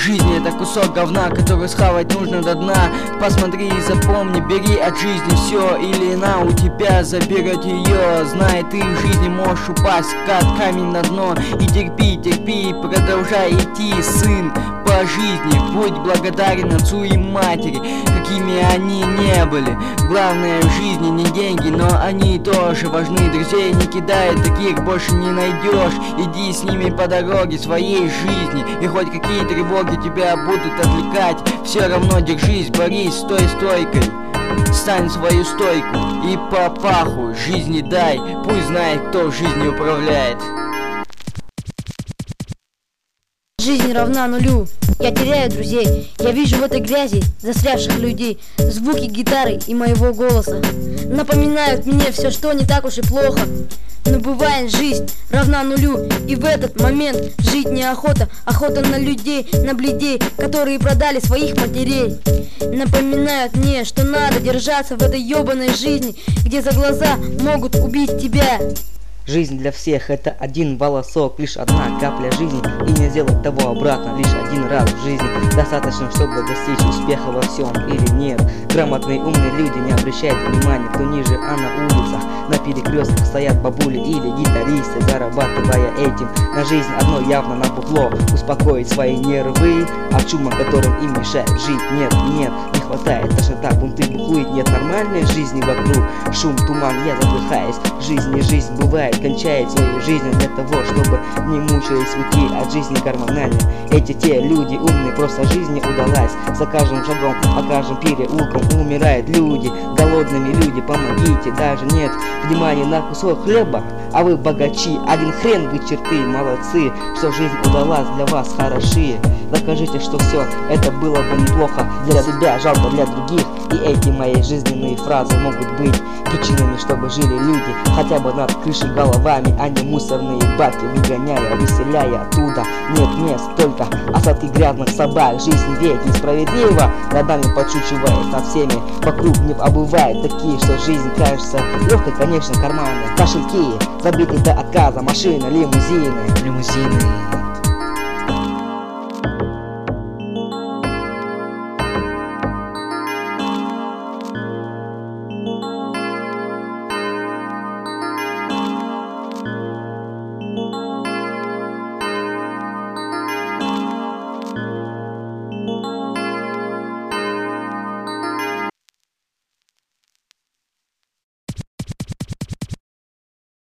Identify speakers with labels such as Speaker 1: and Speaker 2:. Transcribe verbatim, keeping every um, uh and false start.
Speaker 1: Жизнь — это кусок говна, который схавать нужно до дна. Посмотри и запомни, бери от жизни все, или она у тебя заберет ее. Знай, ты в жизни можешь упасть, как камень на дно. И терпи, терпи, продолжай идти, сын, по жизни. Будь благодарен отцу и матери, какими они не были. Главное в жизни не деньги, но они тоже важны. Друзей не кидай, таких больше не найдешь. Иди с ними по дороге своей жизни, и хоть какие тревоги тебя будут отвлекать, все равно держись, борись, стой стойкой. Стань свою стойку и по паху жизни дай, пусть знает, кто жизнью управляет.
Speaker 2: Жизнь равна нулю. Я теряю друзей. Я вижу в этой грязи застрявших людей. Звуки гитары и моего голоса напоминают мне все, что не так уж и плохо. Но бывает, жизнь равна нулю, и в этот момент жить неохота. Охота на людей, на бледей, которые продали своих матерей. Напоминают мне, что надо держаться в этой ебаной жизни, где за глаза могут убить тебя.
Speaker 3: Жизнь для всех — это один волосок, лишь одна капля жизни, и не сделать того обратно лишь один раз в жизни. Достаточно, чтобы достичь успеха во всем или нет. Грамотные умные люди не обращают внимания, кто ниже, а на улицах, на перекрестках стоят бабули или гитаристы, зарабатывая этим на жизнь одно явно на бухло. Успокоить свои нервы от шума, которым им мешает жить. Нет, нет, не хватает тошнота, бунты, бухлы, нет нормальной жизни вокруг. Шум, туман, я задыхаюсь, жизнь не жизнь бывает. Кончает свою жизнь для того, чтобы не мучаясь уйти от жизни гормонально. Эти те люди умные, просто жизнь не удалась. За каждым шагом, по каждым переулкам умирают люди. Голодными люди, помогите, даже нет внимания на кусок хлеба. А вы богачи, один хрен вы черты, молодцы, что жизнь удалась для вас хороши. Докажите, что все это было бы неплохо для себя, жалко для других. И эти мои жизненные фразы могут быть причинами, чтобы жили люди хотя бы над крышей головами, а не мусорные баки выгоняя, выселяя оттуда. Нет мест, только остатки грязных собак. Жизнь ведь несправедлива, над нами подшучивает, над всеми вокруг не обывает такие, что жизнь кажется легкой, конечно, карманной. Кошельки забиты до отказа, машины, лимузины.
Speaker 1: Лимузины.